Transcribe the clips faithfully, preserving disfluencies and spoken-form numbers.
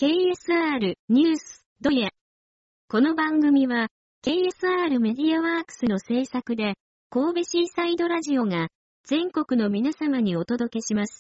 ケーエスアール ニュースドヤ。この番組は ケーエスアール メディアワークスの制作で神戸シーサイドラジオが全国の皆様にお届けします。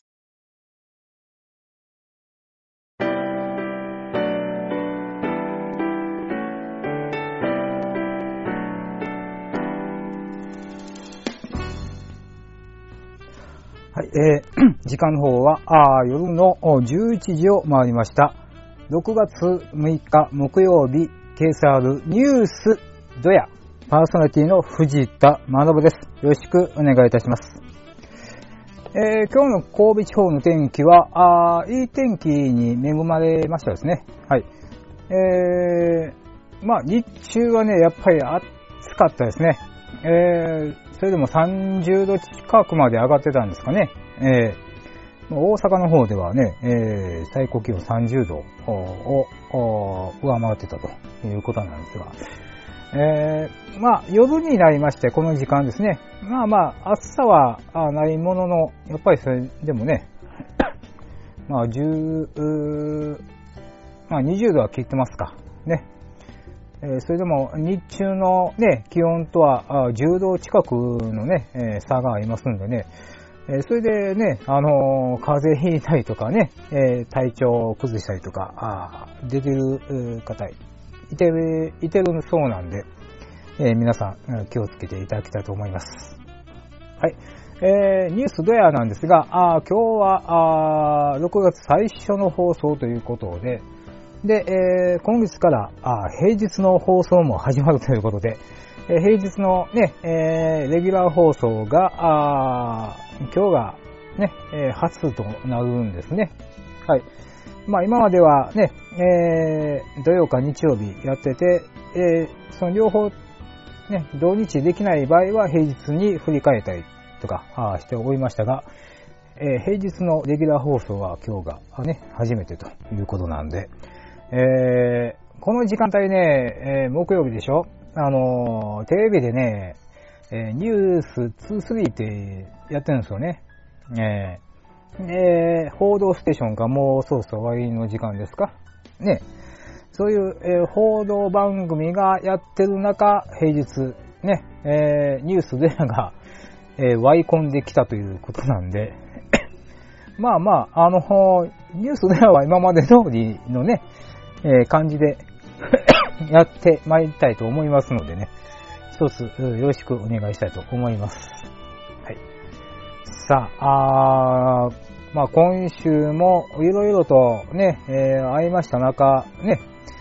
はい、えー、時間の方はあ夜のじゅういちじを回りました。ろくがつむいか木曜日、ケーエスアール ニュースドヤパーソナリティの藤田学です。よろしくお願いいたします。えー、今日の神戸地方の天気はあいい天気に恵まれましたですね。はい。えー、まあ日中はねやっぱり暑かったですね。えーそれでもさんじゅうど近くまで上がってたんですかね。えー、大阪の方ではね、えー、最高気温さんじゅうどを上回ってたということなんですが、えー、まあ夜になりましてこの時間ですね。まあまあ暑さはないものの、やっぱりそれでもね、まあじゅう、まあにじゅうどは切ってますかね。それでも日中のね、気温とはじゅうど近くのね、差がありますんでね、それでね、あの、風邪ひいたりとかね、体調を崩したりとか、出てる方、いてる、いてるそうなんで、皆さん気をつけていただきたいと思います。はい。えー、ニュースドヤなんですが、あ今日はあろくがつ最初の放送ということで、で、えー、今月からあ平日の放送も始まるということで、えー、平日のね、えー、レギュラー放送があ今日がね、えー、初となるんですね。はい。まあ今まではね、えー、土曜か日曜日やってて、えー、その両方ね、同日できない場合は平日に振り替えたりとかあしておりましたが、えー、平日のレギュラー放送は今日がね、初めてということなんで、えー、この時間帯ね、えー、木曜日でしょ、あのー、テレビでね、えー、ニュースにじゅうさんってやってるんですよね。えー、えー、報道ステーションがもうそろそろ終わりの時間ですかね。そういう、えー、報道番組がやってる中、平日、ね、えー、ニュースでが、えー、割り込んできたということなんで、まあまあ、あの、ニュースでは今まで通りのね、えー、感じでやってまいりたいと思いますのでね、一つよろしくお願いしたいと思います。はい。さあ、あまあ今週もいろいろとね、えー、会いました中、ね、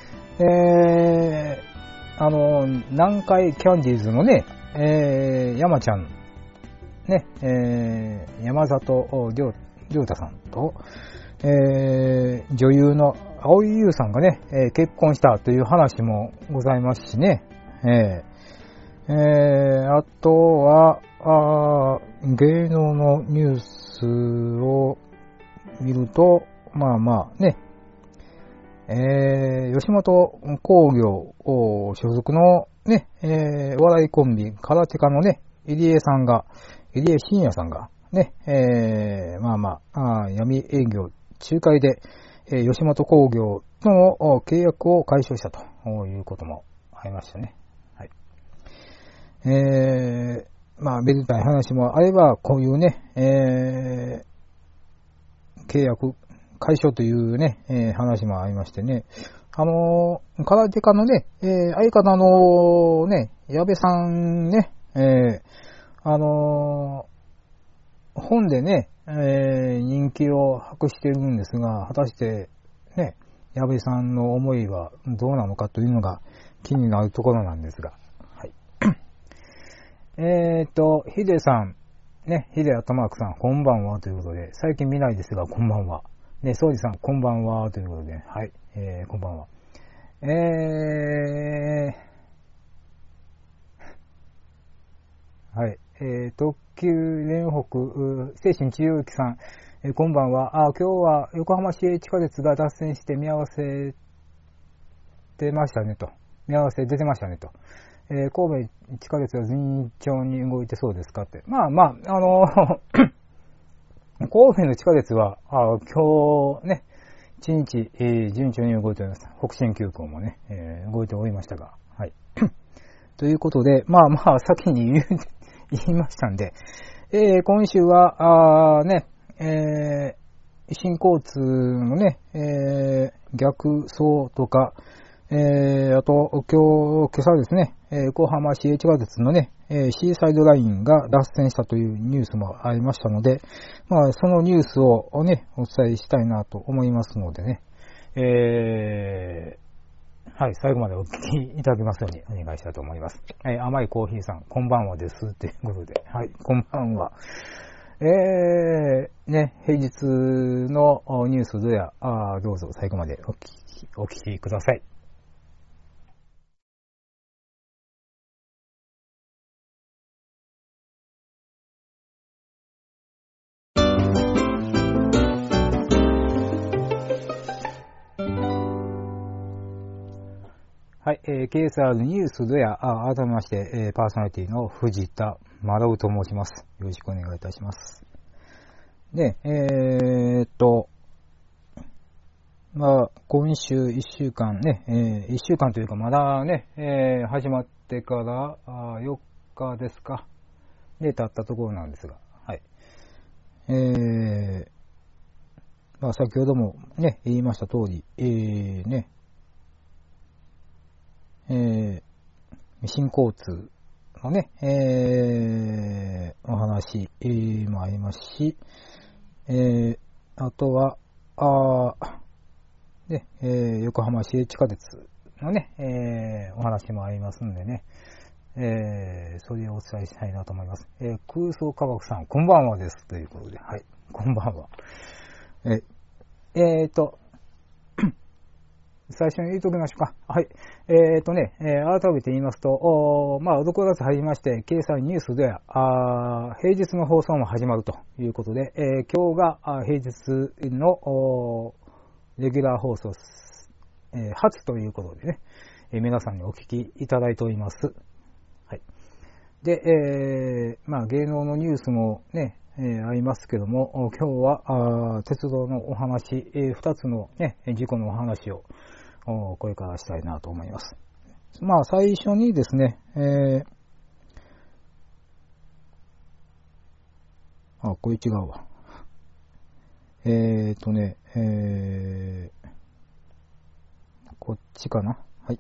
えー、あの、南海キャンディーズのね、えー、山ちゃん、ね、えー、山里亮太さんと、えー、女優の蒼井優さんがね、えー、結婚したという話もございますしね、えーえー、あとはあ芸能のニュースを見ると、まあまあね、えー、吉本興業所属のね、えー、お笑いコンビ空手家のね、入江さんが、入江信也さんがね、えー、まあまあ、あ闇営業仲介で、えー、吉本興業との契約を解消したということもありましたね。はい。えー、まあ、めでたい話もあれば、こういうね、えー、契約解消というね、えー、話もありましてね。あのー、空手家のね、えー、相方のね、矢部さんね、えー、あのー、本でね、えー、人気を博しているんですが、果たしてね、矢部さんの思いはどうなのかというのが気になるところなんですが、はい。えっと、ヒデさん、ね、ヒデアットマークさん、こんばんはということで、最近見ないですが、こんばんは。ね、ソウジさん、こんばんはということで、はい、えー、こんばんは。えー、はい。えー、特急連北、精神治療機さん、えー、こんばんは。あ、今日は横浜市営地下鉄が脱線して見合わせてましたねと。見合わせ出てましたねと。えー、神戸地下鉄は順調に動いてそうですかって。まあまあ、あの、神戸の地下鉄は、あ今日ね、 一日、えー、順調に動いております。北進急行もね、えー、動いておりましたが、はい。ということで、まあまあ、先に言, 言いましたんで、えー、今週は、あね、えー、新交通のね、えー、逆走とか、えー、あと、今日、今朝ですね、えー、横浜市営地下鉄のね、えー、シーサイドラインが脱線したというニュースもありましたので、まあ、そのニュースをね、お伝えしたいなと思いますのでね、えー、はい、最後までお聞きいただけますようにお願いしたいと思います。えー、甘いコーヒーさん、こんばんはです。ということで、はい、こんばんは。えー、ね、平日のニュースでは、どうぞ最後までお聞き、お聞きください。はい、えー、ケーエスアール ニュースでは、改めまして、えー、パーソナリティの藤田学と申します。よろしくお願いいたします。で、えー、っと、まあ、今週いっしゅうかんね、えー、いっしゅうかんというか、まだね、えー、始まってからあよっかですか、で経ったところなんですが、はい。えー、まあ、先ほどもね、言いました通り、えー、ね、えー、新交通のね、えー、お話、えー、もありますし、えー、あとは、あで、えー、横浜市営地下鉄のね、えー、お話もありますんでね、えー、それをお伝えしたいなと思います。えー、空想科学さん、こんばんはです。ということで、はい、こんばんは。えー、えーと、最初に言うときましょうか。はい。えーとね、えー、改めて言いますと、おまあ、ろくがつ入りまして、掲載ニュースでは、あ平日の放送も始まるということで、えー、今日が平日のレギュラー放送、えー、初ということでね、えー、皆さんにお聞きいただいております。はい。で、えー、まあ、芸能のニュースもね、えー、ありますけども、今日はあ鉄道のお話、えー、ふたつのね、事故のお話を、これからしたいなと思います。まあ最初にですね、えー、あ、これ違うわ。えーとね、えー、こっちかな。はい。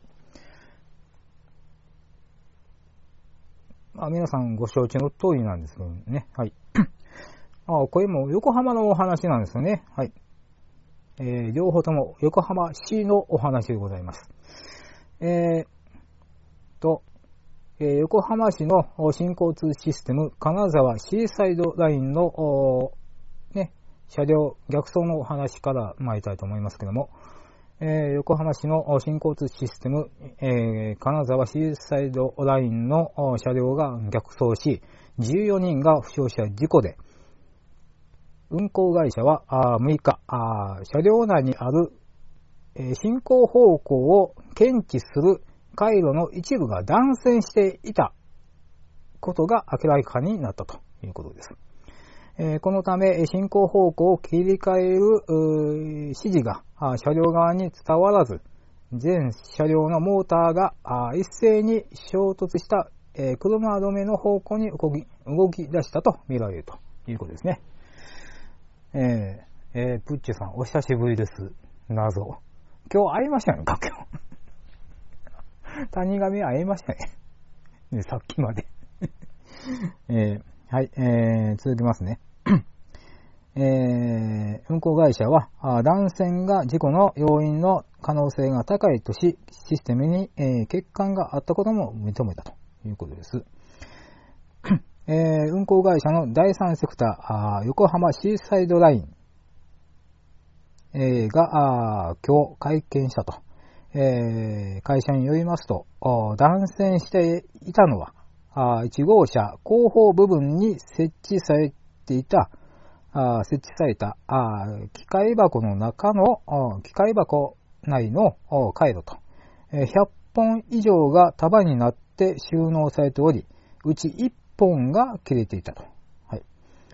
まあ皆さんご承知の通りなんですけどね。はい。あ、これも横浜のお話なんですよね。はい。えー、両方とも横浜市のお話でございます。えー、と、えー、横浜市の新交通システム金沢シーサイドラインの、ね、車両逆走のお話から参りたいと思いますけども、えー、横浜市の新交通システム、えー、金沢シーサイドラインの車両が逆走し、じゅうよにんが負傷した事故で、運行会社はむいか、車両内にある進行方向を検知する回路の一部が断線していたことが明らかになったということです。このため、進行方向を切り替える指示が車両側に伝わらず、全車両のモーターが一斉に衝突した車止めの方向に動き、動き出したと見られるということですね。えー、えー、プッチェさん、お久しぶりです。謎。今日会いましたよね、か、今日。谷上会いましたね。ね、さっきまで。えー、はい、えー、続きますね。えー、運行会社は、断線が事故の要因の可能性が高いとし、システムに、えー、欠陥があったことも認めたということです。えー、運行会社のだいさんセクター、横浜シーサイドライン、えー、が今日会見したと。えー、会社によりますと、断線していたのは、いち号車後方部分に設置されていた、設置された機械箱の中の、機械箱内の回路と、ひゃっぽん以上が束になって収納されており、うちいっぽんが切れていたと。はい。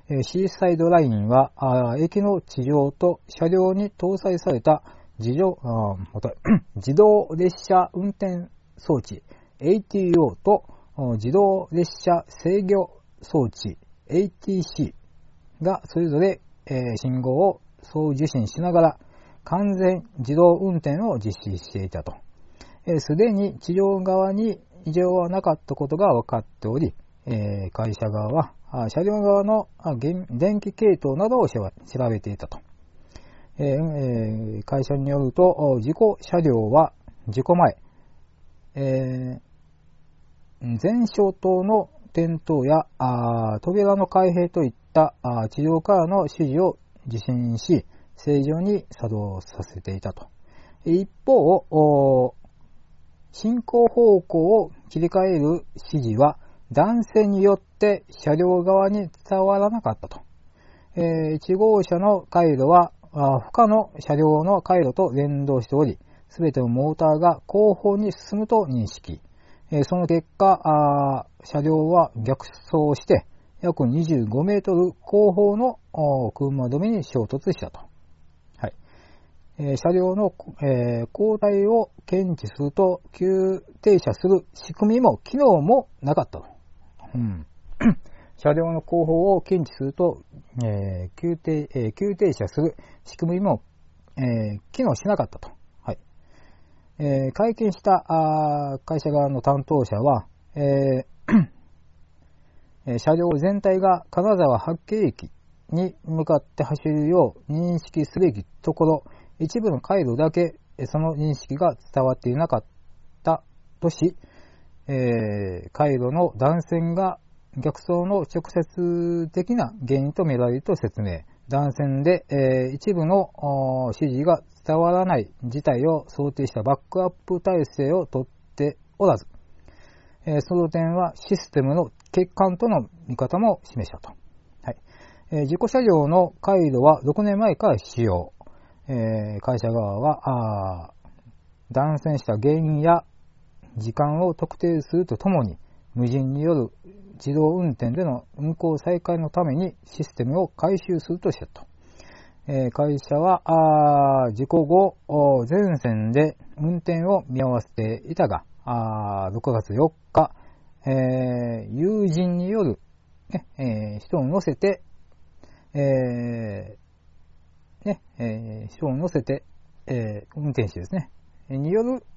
えー、シーサイドラインは、あ駅の地上と車両に搭載された自動、あ自動列車運転装置 エーティーオー と自動列車制御装置 エーティーシー がそれぞれ、えー、信号を送受信しながら完全自動運転を実施していたと。すで、えー、に地上側に異常はなかったことが分かっており、えー、会社側は車両側の電気系統などを調べていたと。えー、会社によると、事故車両は事故前、えー、前消灯の点灯や扉の開閉といった地上からの指示を受信し、正常に作動させていたと。一方、進行方向を切り替える指示は男性によって車両側に伝わらなかったと。えー、いち号車の回路は他の車両の回路と連動しており、すべてのモーターが後方に進むと認識。えー、その結果、車両は逆走して約にじゅうごメートル後方の車止めに衝突したと。はい。えー、車両の、えー、交代を検知すると急停車する仕組みも機能もなかったと。うん、車両の後方を検知すると、えー 急停えー、急停車する仕組みも、えー、機能しなかったと。はい。えー、会見したあ会社側の担当者は、えー、車両全体が金沢八景駅に向かって走るよう認識すべきところ、一部の回路だけその認識が伝わっていなかったとし、えー、回路の断線が逆走の直接的な原因と見られると説明。断線で、えー、一部の指示が伝わらない事態を想定したバックアップ体制をとっておらず、えー、その点はシステムの欠陥との見方も示したと。はい。えー、事故車両の回路はろくねんまえから使用。えー、会社側は断線した原因や時間を特定するとともに、無人による自動運転での運行再開のためにシステムを改修するとしたと。えー、会社はあ事故後、全線で運転を見合わせていたが、あろくがつよっか、えー、友人による、ねえー、人を乗せて、えーねえー、人を乗せて、えー、運転手ですね、による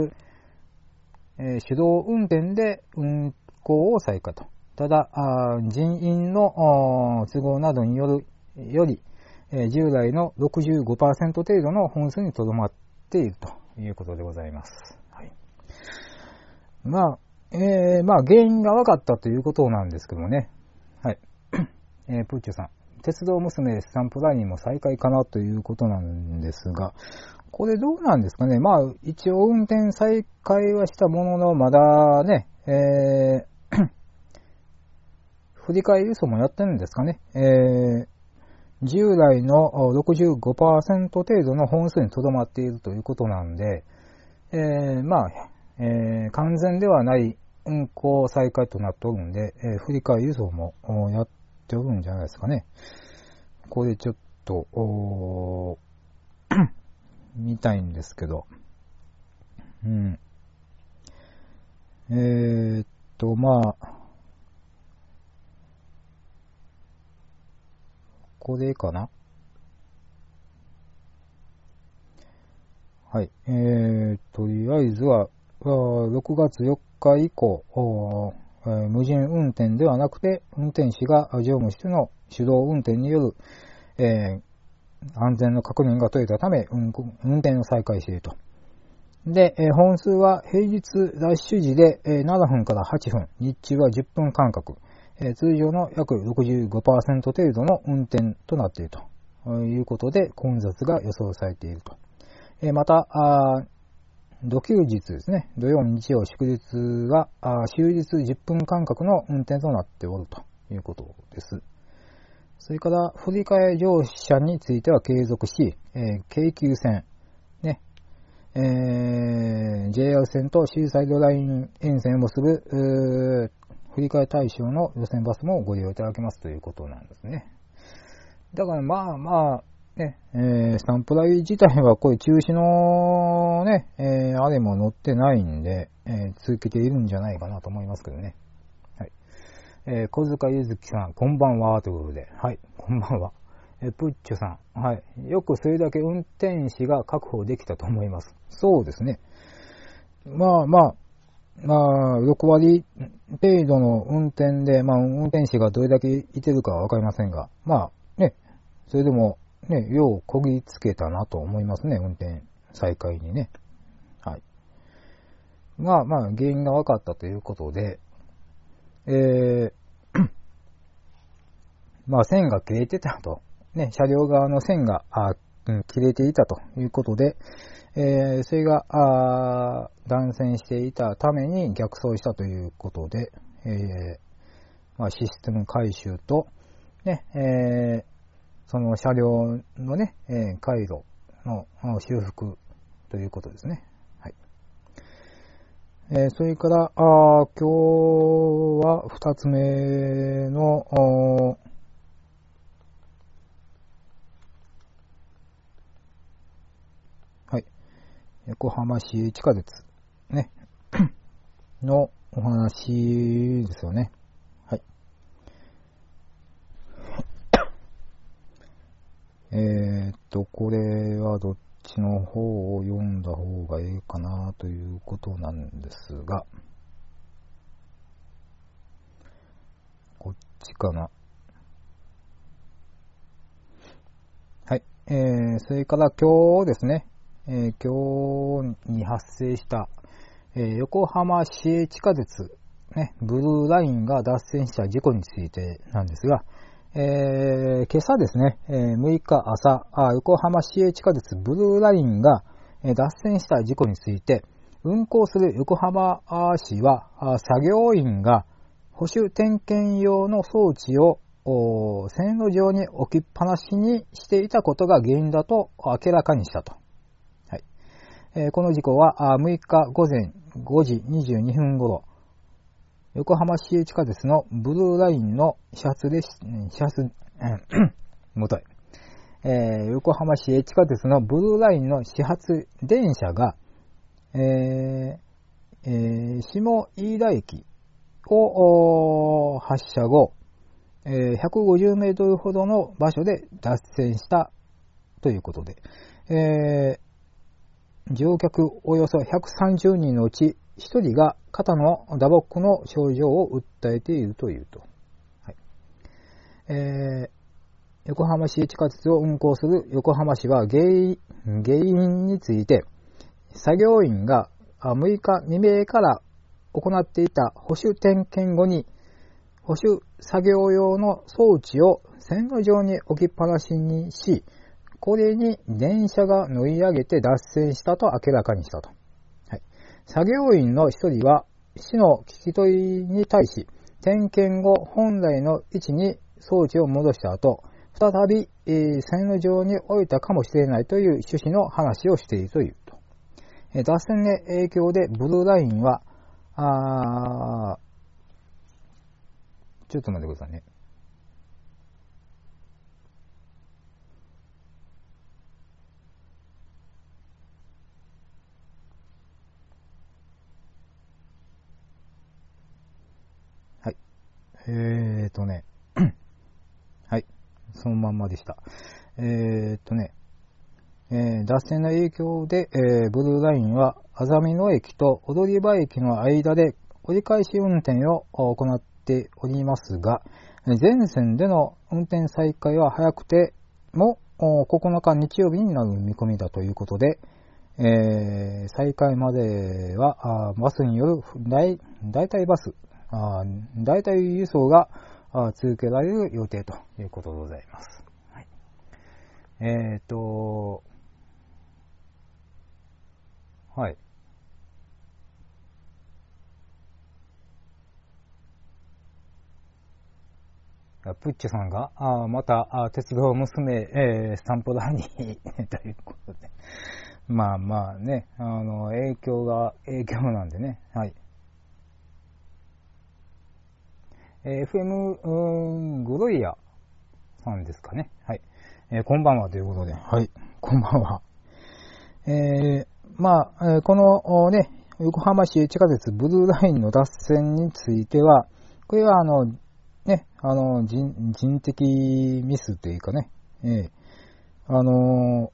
えー、手動運転で運行を再開と。ただ、人員の都合などによるより、えー、従来の ろくじゅうごパーセント 程度の本数にとどまっているということでございます。はい。まあ、えー、まあ原因が分かったということなんですけどもね。はい。えー、プーチョさん、鉄道娘スタンプラインも再開かなということなんですが、これどうなんですかね。まあ、一応運転再開はしたものの、まだね、えー、振り替え輸送もやってるんですかね。えー、従来の ろくじゅうごパーセント 程度の本数にとどまっているということなんで、えー、まあ、えー、完全ではない運行再開となっておるんで、えー、振り替え輸送もやっておるんじゃないですかね。これちょっと、お見たいんですけど、うん。えー、っと、まあ、これかな。はい。えー、とりあえずは、ろくがつよっか以降、えー、無人運転ではなくて、運転士が乗務しての手動運転による、えー安全の確認が取れたため、運転を再開していると。で、本数は平日ラッシュ時でななふんからはちふん、日中はじゅっぷん間隔、通常の約 ろくじゅうごパーセント 程度の運転となっているということで、混雑が予想されていると。また、土休日ですね、土曜、日曜、祝日は終日じゅっぷん間隔の運転となっておるということです。それから、振り替え乗車については継続し、えー、京急線、ね、えー、ジェイアール 線とシーサイドライン沿線を結ぶ、振振り替え対象の路線バスもご利用いただけますということなんですね。だからまあまあ、ね、えー、スタンプ代自体はこれ中止のね、えー、あれも載ってないんで、えー、続けているんじゃないかなと思いますけどね。はい。えー、小塚ゆずきさん、こんばんは、ということで。はい、こんばんは。えー、プッチョさん、はい。よくそれだけ運転士が確保できたと思います。そうですね。まあまあ、まあ、ろくわり程度の運転で、まあ、運転士がどれだけいてるかはわかりませんが、まあ、ね、それでも、ね、ようこぎつけたなと思いますね、運転再開にね。はい。まあまあ、原因が分かったということで、えー、まあ、線が切れてたと。ね、車両側の線が、あ、うん、切れていたということで、えー、それが、あ、断線していたために逆走したということで、えー、まあ、システム改修と、ね、えー、その車両のね、えー、回路の修復ということですね。はい。えー、それから、あ、今日は二つ目の、はい。横浜市地下鉄、ね、のお話ですよね。はい。えー、っと、これはどっちの方を読んだ方がいいかなということなんですが、こっちかな。はい。えー、それから今日ですね、えー、今日に発生した、えー、横浜市営地下鉄、ね、ブルーラインが脱線した事故についてなんですが、えー、今朝ですね、えー、むいか朝、あ、横浜市営地下鉄ブルーラインが、えー、脱線した事故について、運行する横浜市は、作業員が保守点検用の装置を線路上に置きっぱなしにしていたことが原因だと明らかにしたと。はい。えー、この事故はむいかごぜんごじにじゅうにふん頃、横浜市営地下鉄のブルーラインの始発列車、始発、もとい、えー、横浜市営地下鉄のブルーラインの始発電車が、えーえー、下飯田駅を発車後、えー、ひゃくごじゅうメートルほどの場所で脱線したということで、えー、乗客およそひゃくさんじゅうにんのうちひとりが肩の打撲の症状を訴えているというと。はい。えー、横浜市地下鉄を運行する横浜市は原因、原因について、作業員がむいか未明から行っていた保守点検後に、保守作業用の装置を線路上に置きっぱなしにし、これに電車が乗り上げて脱線したと明らかにしたと。はい、作業員の一人は、市の聞き取りに対し、点検後本来の位置に装置を戻した後、再び、えー、線路上に置いたかもしれないという趣旨の話をしているというと。えー、脱線の影響でブルーラインは、あーちょっと待ってくださいね。はい。えーとね。はい。そのまんまでした。えーとね。えー、脱線の影響で、えー、ブルーラインは、あざみ野駅と踊り場駅の間で折り返し運転を行っておりますが、全線での運転再開は早くてもここのか日曜日になる見込みだということで、えー、再開まではバスによる代替バス、代替輸送が続けられる予定ということでございます。はい、えーと、はい。プッチョさんが、あまたあ鉄道娘、えー、スタンプラにということで。まあまあね、あの、影響が、影響なんでね。はい。 えー、エフエム グロイヤさんですかね。はい。えー、こんばんはということで。はい。こんばんは。えー、まあ、えー、このね、横浜市地下鉄ブルーラインの脱線については、これはあの、ね、あの、人、人的ミスというかね、えー、あの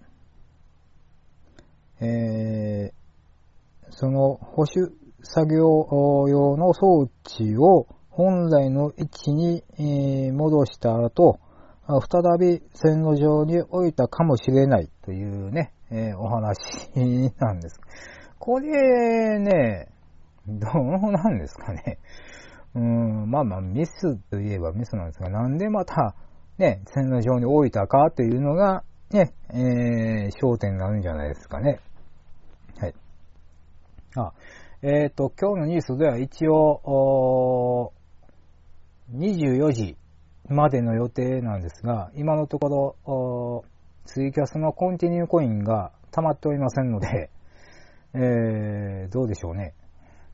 ー、えー、その保守作業用の装置を本来の位置に、えー、戻した後、再び線路上に置いたかもしれないというね、えー、お話なんです。これね、どうなんですかね。うーん、まあまあミスといえばミスなんですが、なんでまたね、線路上に置いたかというのがね、えー、焦点になるんじゃないですかね。はい。あ、えっと、今日のニュースでは一応、にじゅうよじまでの予定なんですが、今のところ、ツイキャスのコンティニューコインが溜まっておりませんので、えー、どうでしょうね。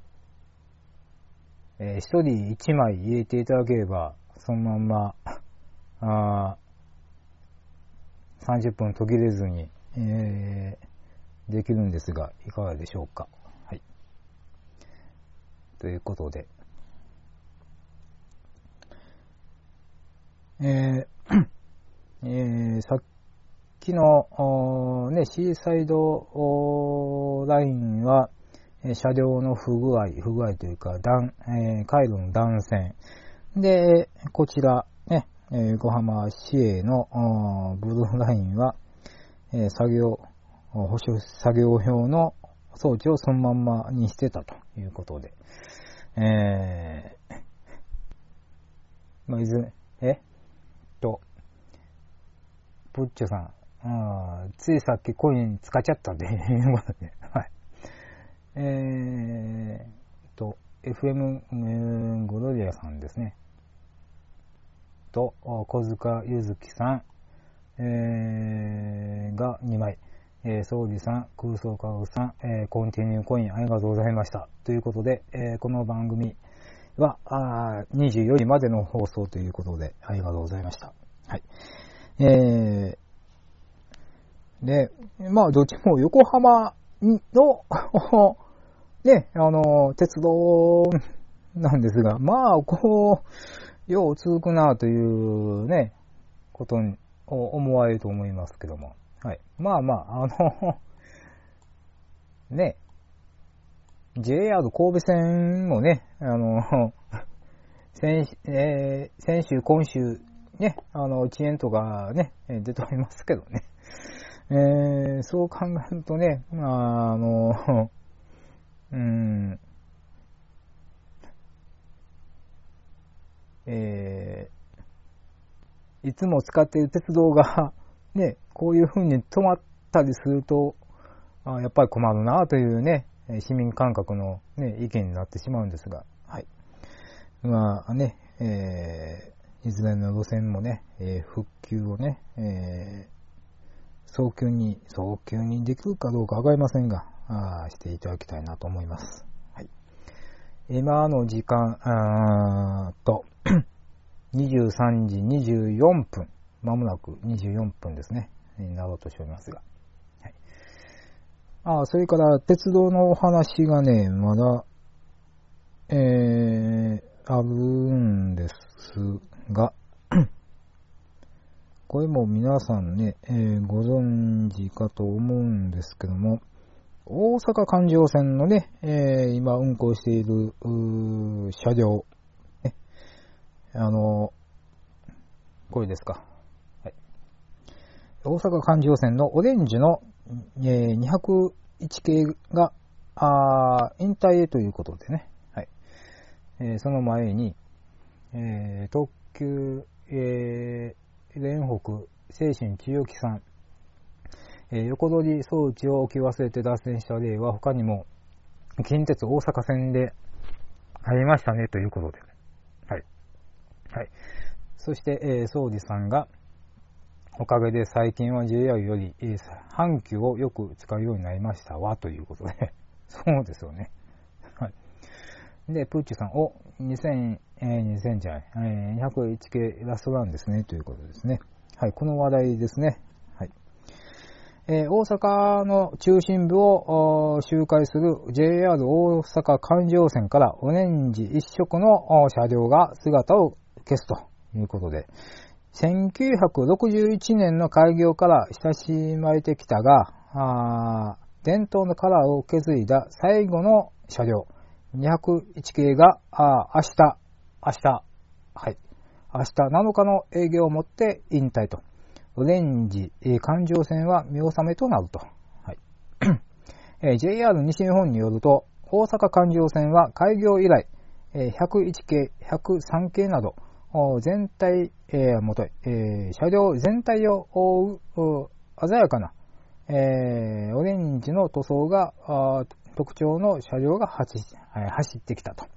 えー、一人一枚入れていただければ、そのまんま、あさんじゅっぷん途切れずに、えー、できるんですが、いかがでしょうか。はい。ということで、えーえー、さっきの、ね、シーサイドラインは、車両の不具合、不具合というか、断えー、回路の断線。で、こちら、ね、横浜市営のブルーラインは、えー、作業、保守作業用の装置をそのまんまにしてたということで、えー、まあ、いずれ、えと、プッチョさん、あついさっきコイン使っちゃったんで、いうことで、はい。えーと、エフエム ゴロリアさんですね。と、小塚ゆずきさん、えー、がにまい。えー、総理さん、空想科学さん、えー、コンティニューコインありがとうございました。ということで、えー、この番組はあにじゅうよじまでの放送ということで、ありがとうございました。はい。えー、で、まあ、どっちも横浜のね、あの、鉄道なんですが、まあ、こう、よう続くなというね、ことを思われると思いますけども。はい。まあまあ、あの、ね、ジェイアール 神戸線もね、あの、先、えー、先週、今週、ね、あの、遅延とかね、出ておりますけどね。えー、そう考えるとね、まあ、あの、うーん、えー、いつも使っている鉄道が、ね、こういう風に止まったりすると、あやっぱり困るなというね、市民感覚の、ね、意見になってしまうんですが、はい。まあね、えー、いずれの路線もね、えー、復旧をね、えー、早急に、早急にできるかどうかわかりませんが、あしていただきたいなと思います。はい。今の時間、あーと、にじゅうさんじにじゅうよんぷん、まもなくにじゅうよんぷんですね、なろうとしておりますが。はい。あ、それから鉄道のお話がね、まだ、えー、あるんですが、これも皆さんね、えー、ご存知かと思うんですけども、大阪環状線のね、えー、今運行している車両、ね、あの、これですか。はい、大阪環状線のオレンジの、えー、にひゃくいち系があ引退へということでね、はいえー、その前に、えー、特急、えー、連北精神千代木さん、えー、横取り装置を置き忘れて脱線した例は他にも近鉄大阪線でありましたねということで、はいはい、そして、えー、総理さんがおかげで最近は ジェイアール より、えー、阪急をよく使うようになりましたわということでそうですよね、はいで、プッチュさん、お、にせん、えー、にせんじゃない、えー、にひゃくいち系ラストランですね、ということですね。はい、この話題ですね。はい。えー、大阪の中心部を周回する ジェイアール 大阪環状線からオレンジ一色の車両が姿を消すということで、せんきゅうひゃくろくじゅういちねんの開業から親しまれてきたが、あ伝統のカラーを受け継いだ最後の車両、にひゃくいち系が、あ明日、明日、はい、明日なのかの営業をもって引退と。オレンジ、環状線は見納めとなると。はい、ジェイアール 西日本によると、大阪環状線は開業以来、ひゃくいち系、ひゃくさん系など、全体、えー、もとい、えー、車両全体を覆う鮮やかな、えー、オレンジの塗装が特徴の車両が走ってきたと。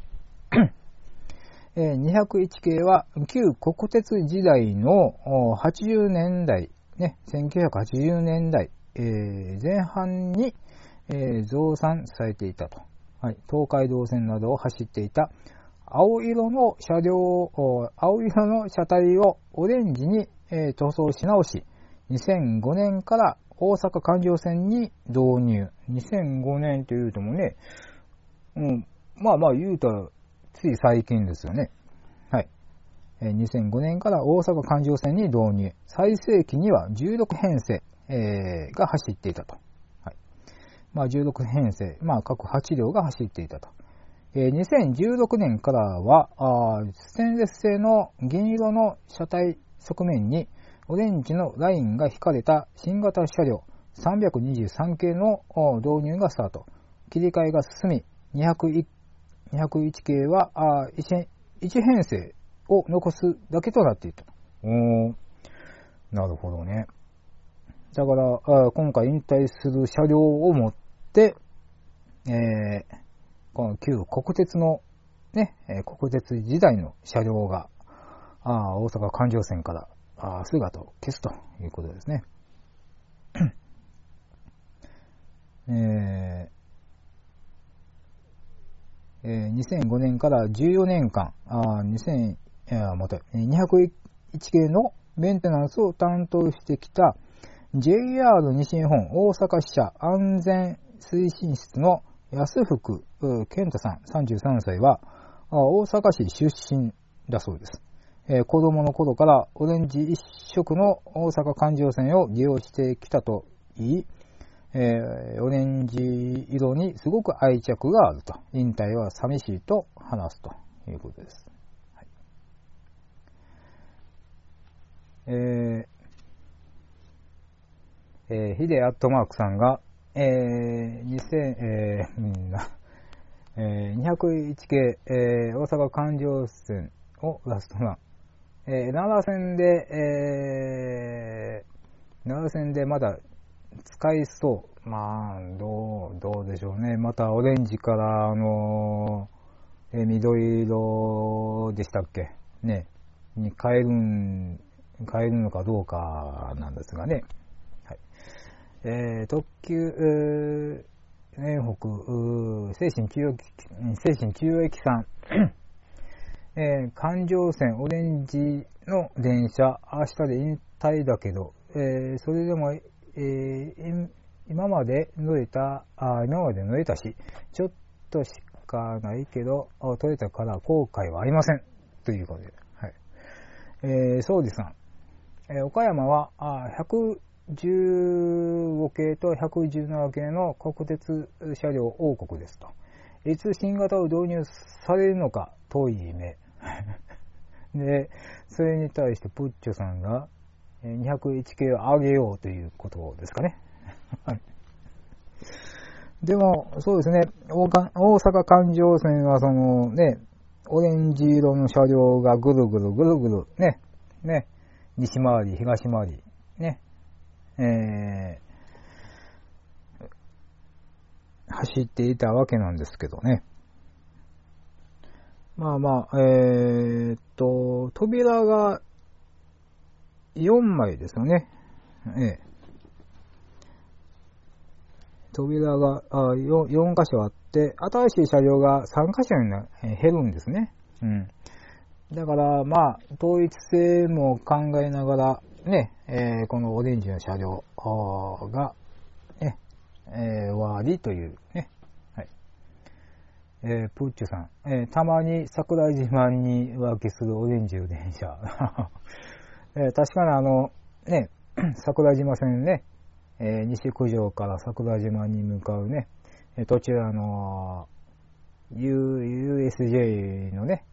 にひゃくいち系は旧国鉄時代のはちじゅうねんだい、ね、せんきゅうひゃくはちじゅうねんだい、えー、前半に、えー、増産されていたと。はい、東海道線などを走っていた青色の車両、青色の車体をオレンジに、えー、塗装し直し、にせんごねんから大阪環状線に導入。にせんごねんというともね、うん、まあまあ言うたらつい最近ですよね。はい。えー、にせんごねんから大阪環状線に導入。最盛期にはじゅうろくへんせい、えー、が走っていたと。はい。まあじゅうろくへんせい、まあ各はちりょうが走っていたと。にせんじゅうろくねんからはステンレス製の銀色の車体側面にオレンジのラインが引かれた新型車両さんびゃくにじゅうさん系の導入がスタート。切り替えが進み、にひゃくいち系は一編成を残すだけとなっていた。おー、なるほどね。だから今回引退する車両を持って、えーこの旧国鉄のね、国鉄時代の車両があ大阪環状線からあ姿を消すということですね。えーえー、にせんごねんからじゅうよねんかん、あにせん、えー、またにひゃくいち系のメンテナンスを担当してきた ジェイアール 西日本大阪支社安全推進室の安福健太さんさんじゅうさんさいは大阪市出身だそうです。えー、子供の頃からオレンジ一色の大阪環状線を利用してきたといい、えー、オレンジ色にすごく愛着があると。引退は寂しいと話すということです。はい、えーえー、ヒデアットマークさんがえー、にせん、えー、みんな、えー、にひゃくいち系、えー、大阪環状線をラストラン。えー、奈良線で、えー、奈良線でまだ使いそう。まあ、どう、どうでしょうね。またオレンジから、あのー、えー、緑色でしたっけね。に変えるん、変えるのかどうかなんですがね。えー、特急、えー、連北、精神中央駅、精神中央駅さん、えー、環状線オレンジの電車、明日で引退だけど、えー、それでも、えー、今まで乗れた、あ、今まで乗れたし、ちょっとしかないけど、取れたから後悔はありません。ということで、はい。えー、総理さん、えー、岡山は、あ、ひゃくじゅうご系とひゃくじゅうなな系の国鉄車両王国ですと。いつ新型を導入されるのか遠い夢。で、それに対してプッチョさんがにひゃくいち系を上げようということですかね。でも、そうですね、大阪環状線はそのね、オレンジ色の車両がぐるぐるぐるぐるね、ね、西回り、東回り、ね、えー、走っていたわけなんですけどね。まあまあ、えー、っと、扉がよんまいですよね。ええ、扉があ 4, よん箇所あって、 、新しい車両がさんかしょにな減るんですね。うん。だから、まあ、統一性も考えながら、ね、えー、このオレンジの車両が、ね、えー、終わりというね。はい。えー、プッチュさん、えー、たまに桜島に浮気するオレンジの電車。えー、確かにあの、ね、桜島線ね、えー、西九条から桜島に向かうね、途中あのー、ユーエスジェー のね、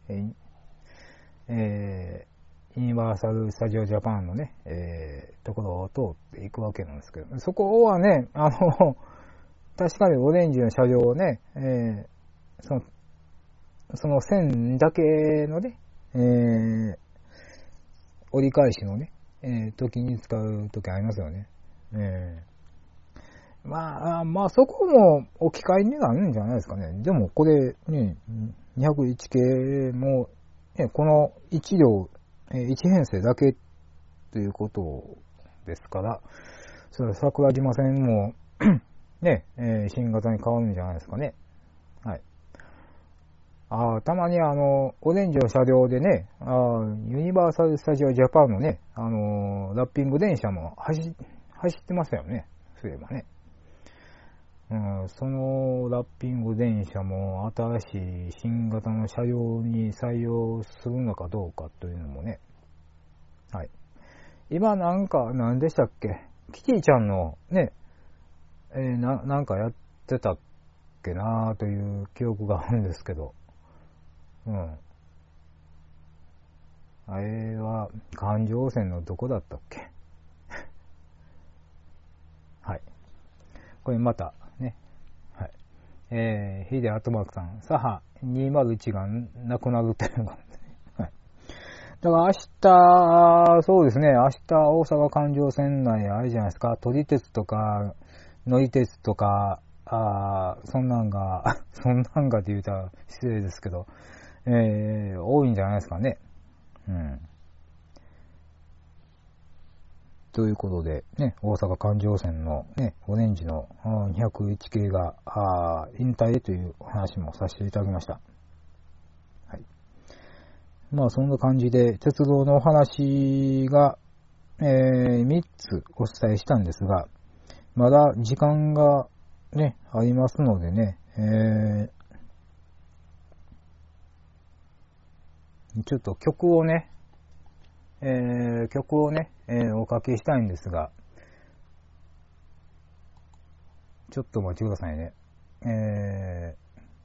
えー、ユニバーサル・スタジオ・ジャパンのね、えー、ところを通っていくわけなんですけど、そこはね、あの、確かにオレンジの車両をね、えー、その、その線だけのね、えー、折り返しのね、えー、時に使う時ありますよね。えー、まあ、まあそこも置き換えになるんじゃないですかね。でもこれね、にひゃくいち系も、ね、このいち両、いち編成だけということですから、それ桜島線もね、えー、新型に変わるんじゃないですかね。はい。あたまにあの、オレンジの車両でね、あユニバーサル・スタジオ・ジャパンのね、あのー、ラッピング電車も走、走ってましたよね。そういえばね。うん、そのラッピング電車も新しい新型の車両に採用するのかどうかというのもね。はい。今なんか、何でしたっけ？キティちゃんのね、えー、な、なんかやってたっけなーという記憶があるんですけど。うん。あれは、環状線のどこだったっけはい。これまた、ね。はい。えー、ヒデアットマークさん、サハにまるいちがなくなるっていうのが、はい。だから明日、そうですね、明日大阪環状線内あれじゃないですか、都立鉄とか、乗り鉄とか、あそんなんが、そんなんがって言うたら失礼ですけど、えー、多いんじゃないですかね。うん。ということで、ね、大阪環状線のね、オレンジのにひゃくいち系が引退という話もさせていただきました。はい。まあそんな感じで、鉄道のお話が、えー、みっつお伝えしたんですが、まだ時間がね、ありますのでね、えー、ちょっと曲をね、えー、曲をね、えー、おかけしたいんですが、ちょっとお待ちくださいね。え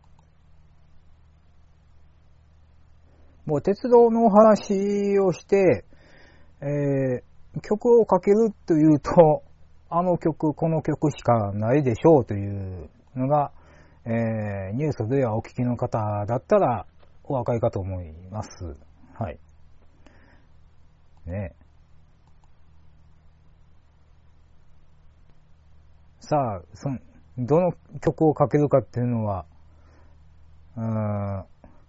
ー、もう鉄道のお話をして、えー、曲をかけるというと、あの曲、この曲しかないでしょうというのが、えー、ニュースではお聞きの方だったらお分かりかと思います。はい。ね。さあ、その、どの曲をかけるかっていうのは、うーん、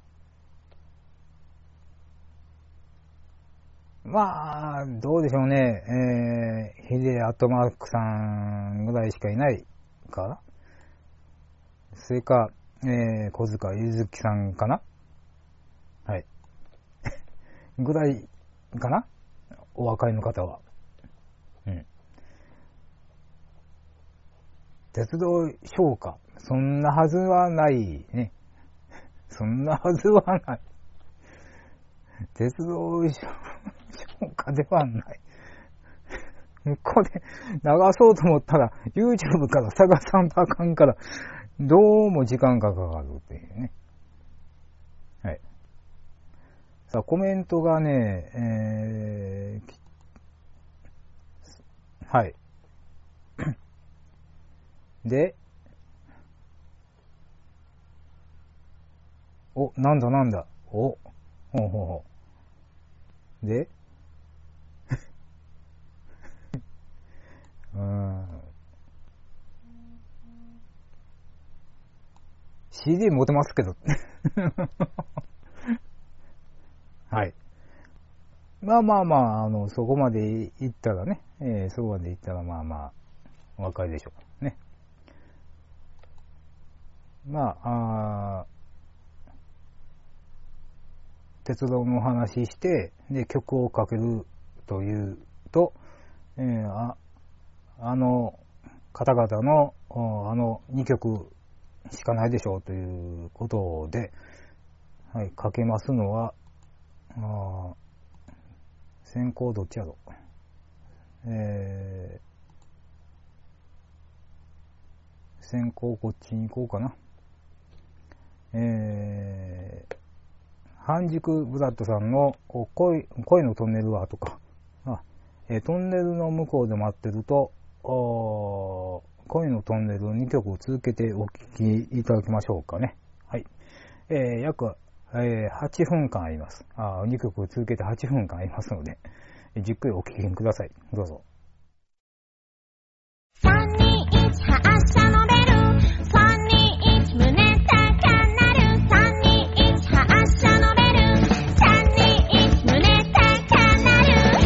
まあ、どうでしょうね。えー、ヒデアットマークさんぐらいしかいないか。それか、えー、小塚ゆずきさんかな。はい。ぐらいかな、お若いの方は。うん。鉄道評価。そんなはずはないね。そんなはずはない。鉄道評価ではない。ここで流そうと思ったら YouTube から探さんとあかんから、どうも時間がかかるっていうね。はい。さあ、コメントがね、えー、はい。で、お、なんだなんだ。お、ほうほうほう。で、うーん。シーディー 持てますけど。はい。まあまあまあ、あの、そこまで行ったらね、えー、そこまで行ったらまあまあ、お分かりでしょうね。 まあ、あ鉄道のお話して、で、曲をかけるというと、えー、ああの方々のあのにきょくしかないでしょうということで、はい、かけますのは、あ先行どっちやろ、えー、先行こっちに行こうかな。えー、半熟ブラッドさんの恋、恋のトンネルはとか、あ、えー、トンネルの向こうで待ってると、恋のトンネルにきょく続けてお聴きいただきましょうかね。はい。えー、約、えー、はちふんかんあります。あ、にきょく続けてはちふんかんありますので、じっくりお聴きください。どうぞ。さんにいち発車のベル、さんにいち胸高鳴る、さんにいち発車のベル、さんにいち胸高鳴る。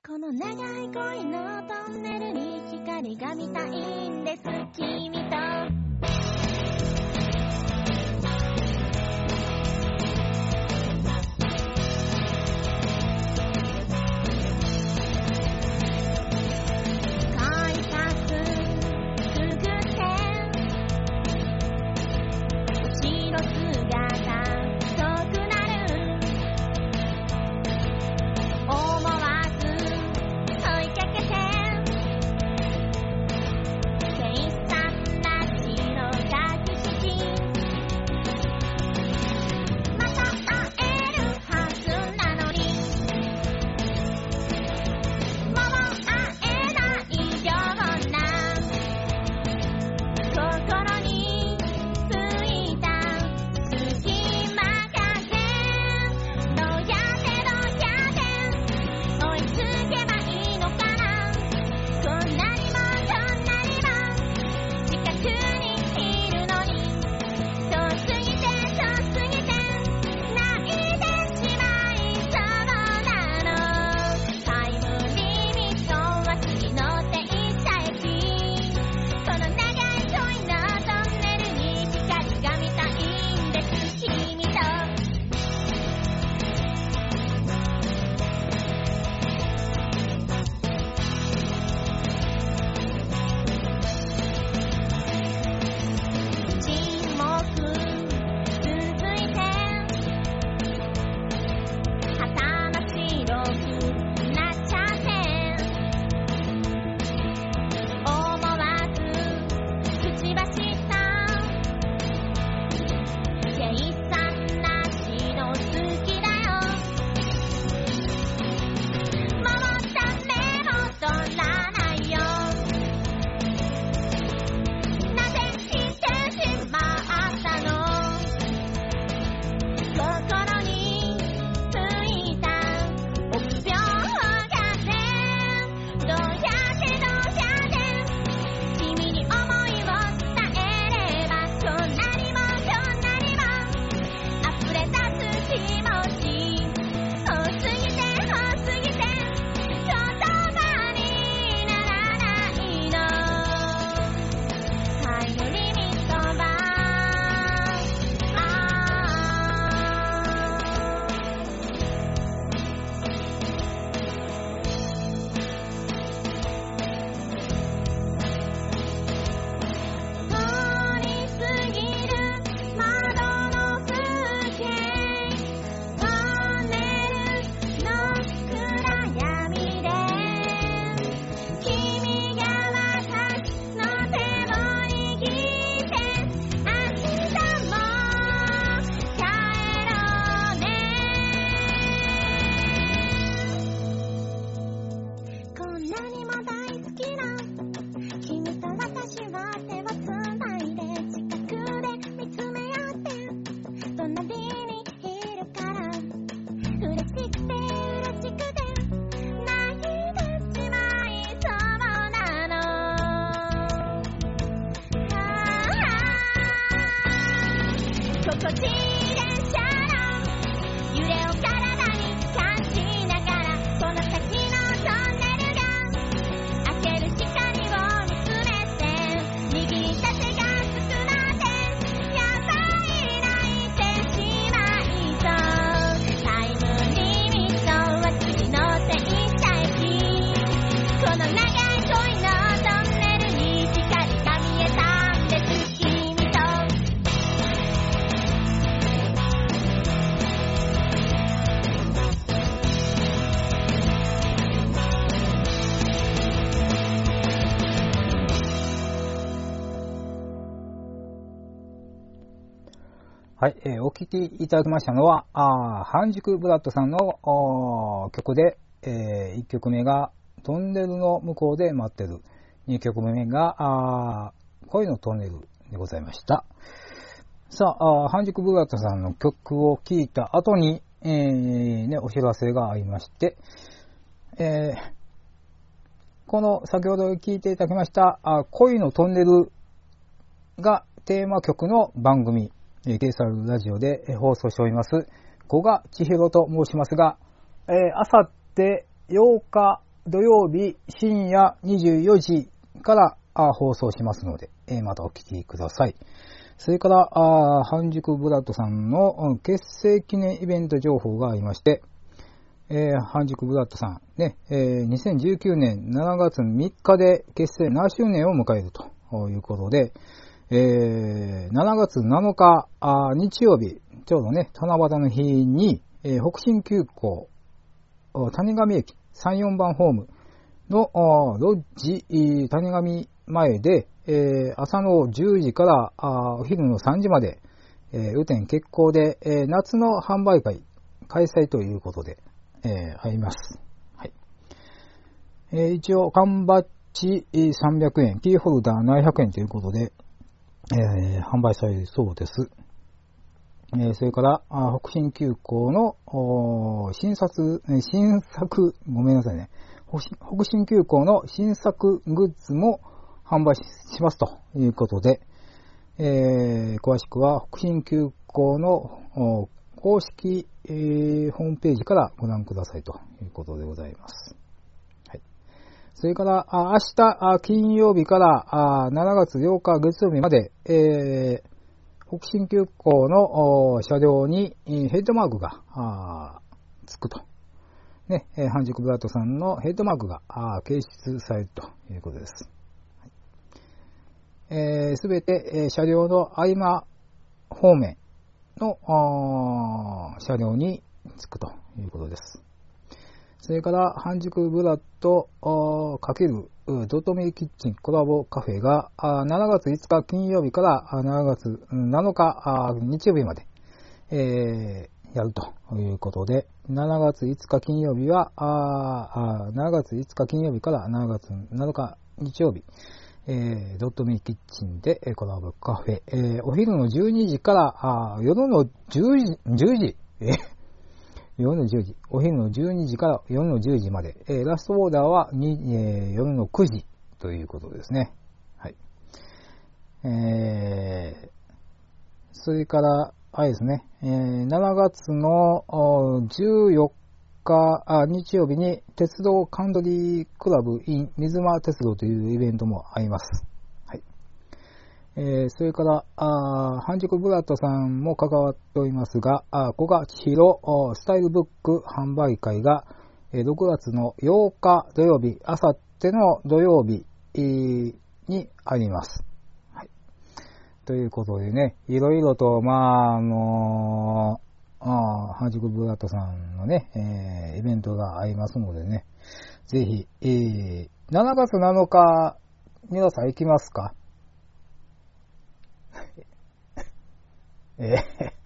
この長い恋のトンネルに光が見たいんです君とはい、えー、お聴きいただきましたのは、あ半熟ブラッドさんの曲で、えー、いっきょくめがトンネルの向こうで待ってる。にきょくめがあ恋のトンネルでございました。さあ、あ半熟ブラッドさんの曲を聴いた後に、えーね、お知らせがありまして、えー、この先ほど聴いていただきましたあ恋のトンネルがテーマ曲の番組、ケーエスアール ラジオで放送しております古賀千尋と申しますが、えー、あさってようか土曜日深夜にじゅうよじから放送しますので、またお聞きください。それから、半熟ブラッドさんの結成記念イベント情報がありまして、えー、半熟ブラッドさん、ね、えー、にせんじゅうきゅうねんしちがつみっかで結成ななしゅうねんを迎えるということで、えー、しちがつなのかあ日曜日、ちょうどね、七夕の日に、えー、北新急行、谷上駅さん、よんばんホームのロッジ谷上前で、えー、朝のじゅうじからお昼のさんじまで、えー、雨天決行で、えー、夏の販売会開催ということで、えー、あります。はい。えー、一応、缶バッジさんびゃくえん、キーホルダーななひゃくえんということで、えー、販売されるそうです。えー、それから、北新急行の新作、新作、ごめんなさいね。北新急行の新作グッズも販売しますということで、えー、詳しくは北新急行の公式、えー、ホームページからご覧くださいということでございます。はい。それから、あ明日金曜日からあしちがつようか月曜日まで、えー北新急行の車両にヘッドマークがつくと。ね、半熟ブラッドさんのヘッドマークが掲出されるということです。すべ、えー、て車両の合間方面の車両につくということです。それから、半熟ブラッド×ドットミルキッチンコラボカフェがしちがついつか金曜日からしちがつなのか日曜日まで、えー、やるということで、しちがついつか金曜日は、しちがついつか金曜日からしちがつなのか日曜日、えー、ドットミルキッチンでコラボカフェ、えー、お昼のじゅうにじから夜のじゅうじ、じゅうじ、えー夜のじゅうじ、お昼のじゅうにじから夜のじゅうじまで、えー、ラストオーダーはに、えー、夜のくじということですね。はい。えー、それから、あれですね、えー、しちがつのじゅうよっかあ日曜日に鉄道カントリークラブ in 水間鉄道というイベントもあります。えー、それから、あ半熟ブラッドさんも関わっておりますが、あ古賀千尋スタイルブック販売会が、えー、ろくがつのようか土曜日、あさっての土曜日、えー、にあります。はい。ということでね、いろいろと、まあ、あのー、あ半熟ブラッドさんのね、えー、イベントがありますのでね、ぜひ、えー、しちがつなのか、皆さん行きますか？えー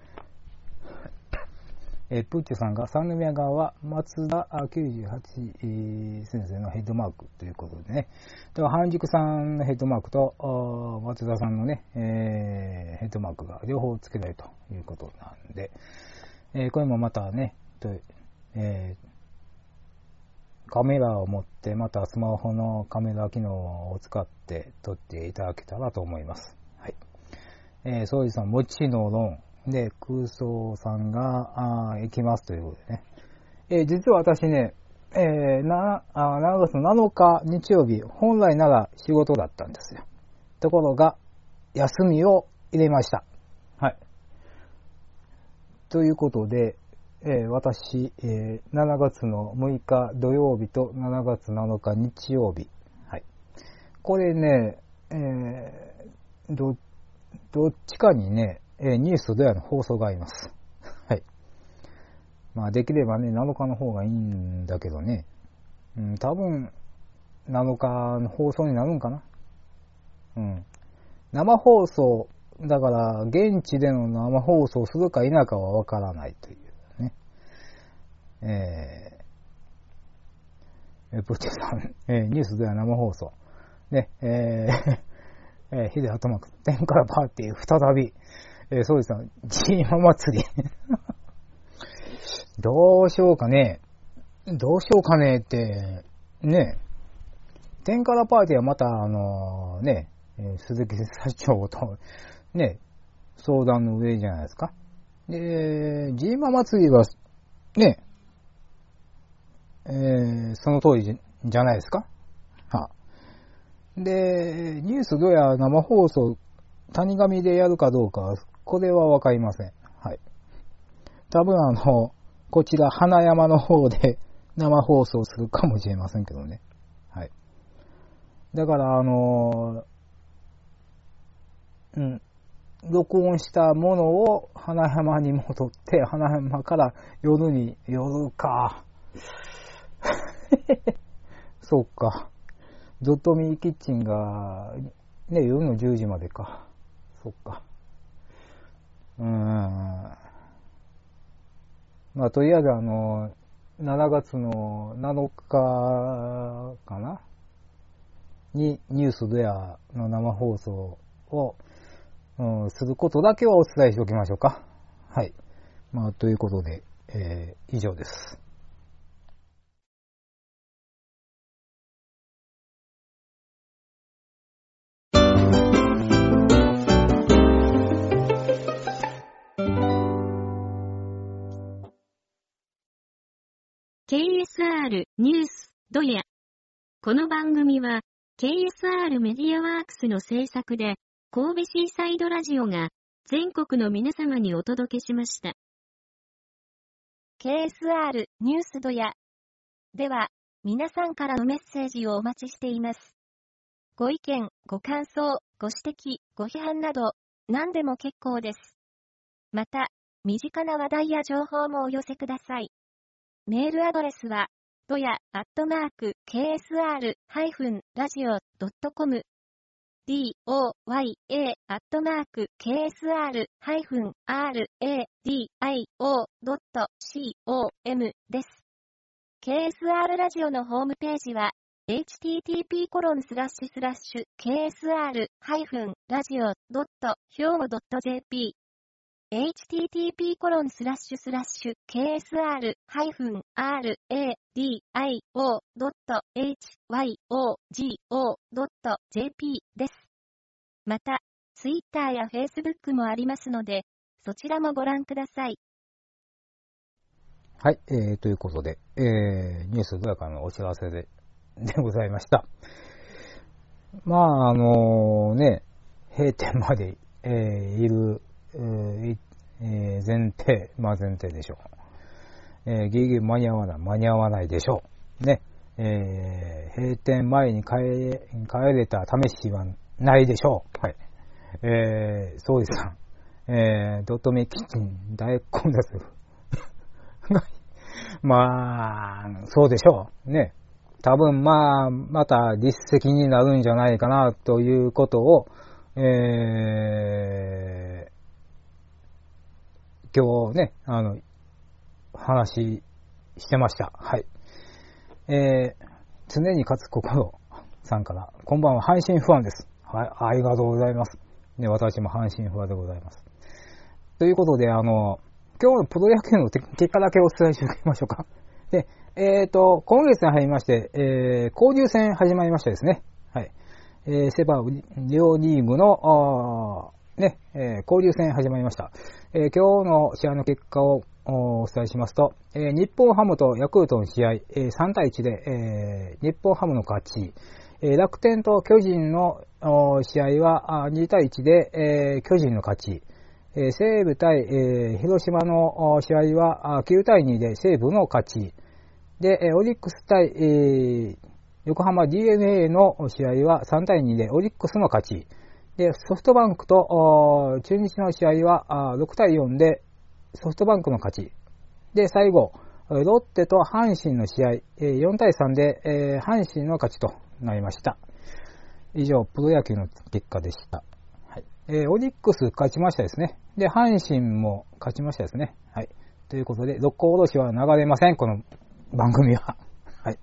えー、プッチョさんが三宮側は松田きゅうじゅうはち先生のヘッドマークということでね。では、半熟さんのヘッドマークと松田さんのね、えー、ヘッドマークが両方付けられるということなんで、えー、これもまたね、とえー、カメラを持って、またスマホのカメラ機能を使って撮っていただけたらと思います。はい。えー、総理さん、もちのろん。で、空想さんが、あ行きますということでね。えー、実は私ね、えー、な、あしちがつのなのか日曜日、本来なら仕事だったんですよ。ところが、休みを入れました。はい。ということで、えー、私、えー、しちがつのむいか土曜日としちがつなのか日曜日。はい。これね、えー、どどっちかにね、ニュースドヤの放送があります。はい。まあ、できればね、なのかの方がいいんだけどね。うん、多分、なのかの放送になるんかな。うん。生放送、だから、現地での生放送するか否かはわからないというね。えー、プッチェさん、えー、ニュースドヤ生放送。ね、えーえー、ヒデアトマーク、天からパーティー、再び、えー、そうですよ、ジーマ祭り。どうしようかね。どうしようかねって、ね、天からパーティーはまた、あのー、ね、えー、鈴木社長と、ね、相談の上じゃないですか。で、ジーマ祭りは、ね、えー、その通りじゃないですか。はあ、で、ニュースどうや生放送、谷上でやるかどうか、これはわかりません。はい。多分あの、こちら花山の方で生放送するかもしれませんけどね。はい。だからあの、うん、録音したものを花山に戻って、花山から夜に、夜か。そうか。ドットミーキッチンが、ね、夜のじゅうじまでか。そっか。うーん。まあ、とりあえずあの、しちがつのなのかかなに、ニュースドヤの生放送を、うん、することだけはお伝えしておきましょうか。はい。まあ、ということで、えー、以上です。 ケーエスアール ニュースドヤ。この番組は ケーエスアール メディアワークスの制作で神戸シーサイドラジオが全国の皆様にお届けしました。 ケーエスアール ニュースドヤでは皆さんからのメッセージをお待ちしています。ご意見、ご感想、ご指摘、ご批判など何でも結構です。また、身近な話題や情報もお寄せください。メールアドレスは、ドヤアットマーク ケーエスアール ラジオ ドットコム ドヤ アットマーク ケーエスアール ラジオ ドットコム です。ケーエスアール ラジオのホームページは、エイチティーティーピーコロンスラッシュスラッシュケーエスアールラジオ ドットヒョウゴ ドットジェーピーエイチティーティーピーコロンスラッシュスラッシュケーエスアールラジオ ドットエイチワイオージオー ドットジェーピー です。また、ツイッターやフェイスブックもありますので、そちらもご覧ください。 はい、えー、ということで、えー、ニュースドヤからのお知らせで、でございました。まあ、あのね、閉店まで、えー、いる、えーえー、前提、まあ前提でしょう。えー、ギリギリ間に合わない、間に合わないでしょう。ね、えー、閉店前に帰れ、帰れた試しはないでしょう。はい。えー、そうです。えー、ドットメイキッチン大混雑。まあ、そうでしょう。ね。多分まあ、また実績になるんじゃないかなということを、えー、今日ね、あの、話してました。はい。えー、常に勝つ心さんから、こんばんは、阪神ファンです。はい、ありがとうございます。ね、私も阪神ファンでございます。ということで、あの、今日のプロ野球の結果だけお伝えしておきましょうか。で、えっと、今月に入りまして、えー、交流戦始まりましたですね。はい。えー、セバ両リーグの、ね、えー、交流戦始まりました。えー、今日の試合の結果をお伝えしますと、えー、日本ハムとヤクルトの試合、えー、さん対いちで、えー、日本ハムの勝ち、えー、楽天と巨人の試合はに対いちで、えー、巨人の勝ち、えー、西武対、えー、広島の試合はきゅう対にで西武の勝ち、で、オリックス対、えー、横浜 ディーエヌエー の試合はさん対にでオリックスの勝ち、で、ソフトバンクと中日の試合はろく対よんでソフトバンクの勝ち。で、最後、ロッテと阪神の試合、よん対さんで阪神の勝ちとなりました。以上、プロ野球の結果でした。はい。えー、オリックス勝ちましたですね。で、阪神も勝ちましたですね。はい。ということで、六甲おろしは流れません、この番組は。はい。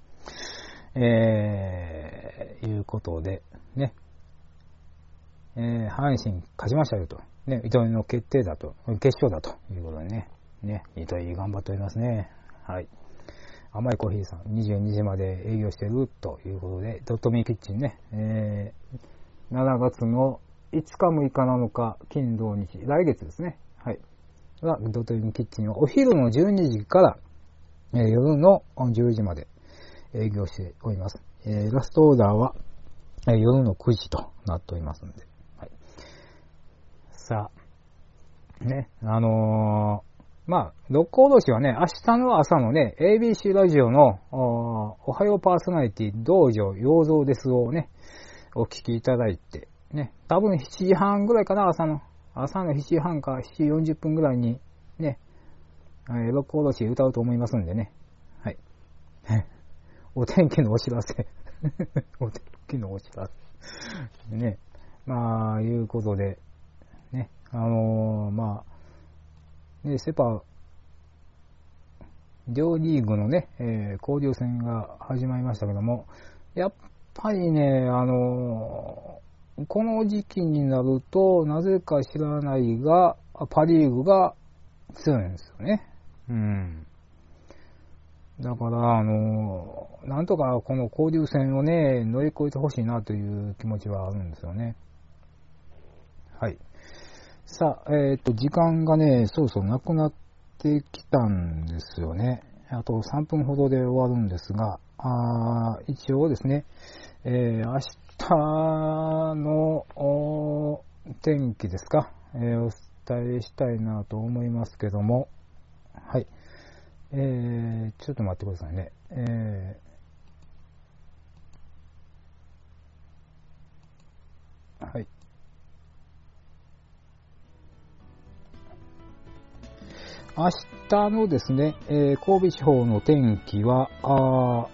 えー、いうことで、ね。えー、阪神勝ちましたよと。ね、糸井の決定だと、決勝だということでね。ね、糸井頑張っておりますね。はい。甘いコーヒーさん、にじゅうにじまで営業してるということで、ドットミーキッチンね、えー、しちがつのいつかむいかなのか、金土日、来月ですね。はい。は、ドットミーキッチンはお昼のじゅうにじから、えー、夜のじゅうじまで営業しております。えー、ラストオーダーは、えー、夜のくじとなっておりますので。はい、さあ、ね、あのー、まあ、六甲おろしはね、明日の朝のね、エービーシー ラジオの、お, おはようパーソナリティ、道場洋蔵ですをね、お聞きいただいて、ね、多分しちじはんぐらいかな、朝の、朝のしちじはんかしちじよんじゅっぷんぐらいに、ね、えー、六甲おろし歌うと思いますんでね。はい。お天気のお知らせ。お天気のお知らせ。ね。まあ、いうことで、ね、あのー、まあ、で、セパ、両リーグのね、えー、交流戦が始まりましたけども、やっぱりね、あのー、この時期になると、なぜか知らないが、パリーグが強いんですよね。うん。だから、あのー、なんとかこの交流戦をね、乗り越えてほしいなという気持ちはあるんですよね。はい。さあ、えっと、時間がね、そろそろなくなってきたんですよね。あとさんぷんほどで終わるんですが、あ一応ですね、えー、明日の天気ですか、えー、お伝えしたいなと思いますけども、はい。えー、ちょっと待ってくださいね。えー、はい。明日のですね、えー、神戸地方の天気は、あ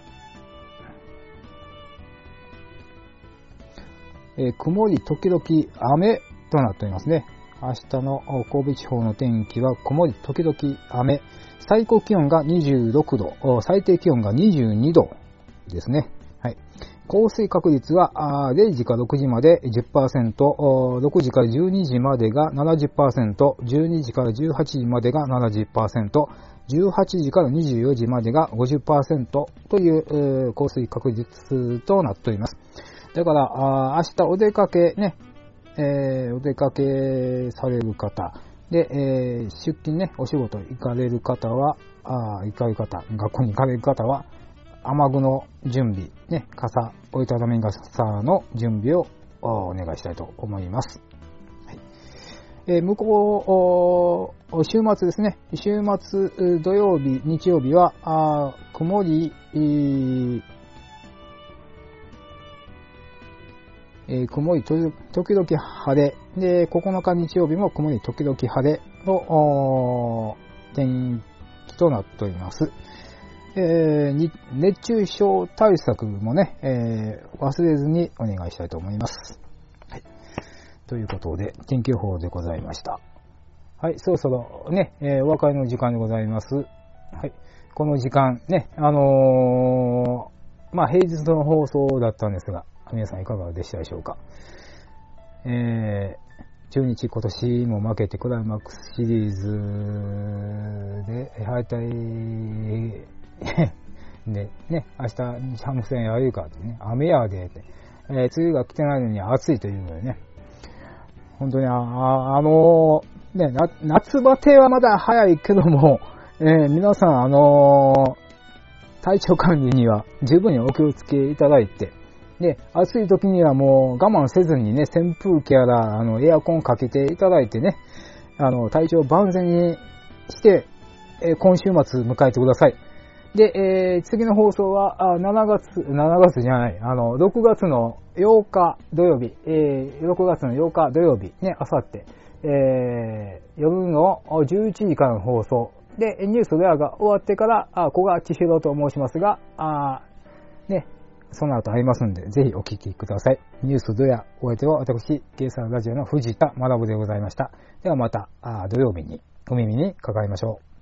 えー、曇り時々雨となっておりますね。明日の神戸地方の天気は曇り時々雨。最高気温がにじゅうろくど、最低気温がにじゅうにどですね。はい。降水確率はれいじからろくじまで じゅっパーセント、ろくじからじゅうにじまでが ななじゅっパーセント、じゅうにじからじゅうはちじまでが ななじゅっパーセント、じゅうはちじからにじゅうよじまでが ごじゅっパーセント という降水確率となっております。だから、明日お出かけね、えー、お出かけされる方、で、えー、出勤ね、お仕事行かれる方は、あ行かれる方、学校に行かれる方は、雨具の準備、ね、傘、折りたたみ傘の準備をお願いしたいと思います。はい。えー、向こう、週末ですね、週末土曜日、日曜日は、あ曇り、えー、曇りと時々晴れで、ここのか日曜日も曇り時々晴れの天気となっております。えー、熱中症対策もね、えー、忘れずにお願いしたいと思います。はい。ということで、天気予報でございました。はい、そろそろね、えー、お別れの時間でございます。はい。この時間ね、あのー、まあ平日の放送だったんですが、皆さんいかがでしたでしょうか。えー、中日今年も負けてクライマックスシリーズで敗退でね、明日ハム戦やるかってね、雨やでって、えー、梅雨が来てないのに暑いというのでね、本当にあ、あ、あのー、ね、夏バテはまだ早いけども、えー、皆さんあのー、体調管理には十分にお気をつけいただいて、で、暑い時にはもう我慢せずにね、扇風機やら、あの、エアコンかけていただいてね、あの、体調万全にして、えー、今週末迎えてください。で、えー、次の放送は、あ、しちがつ、しちがつじゃない、あの、ろくがつのようか土曜日、えー、ろくがつのようか土曜日、ね、あさって、えー、夜のじゅういちじからの放送、で、ニュースレアが終わってから、あ、小川千尋と申しますが、あ、ね、その後ありますんで、ぜひお聞きください。ニュースドヤ、お相手は私、ケーサーラジオの藤田学でございました。ではまた、あ土曜日にお耳にかかりましょう。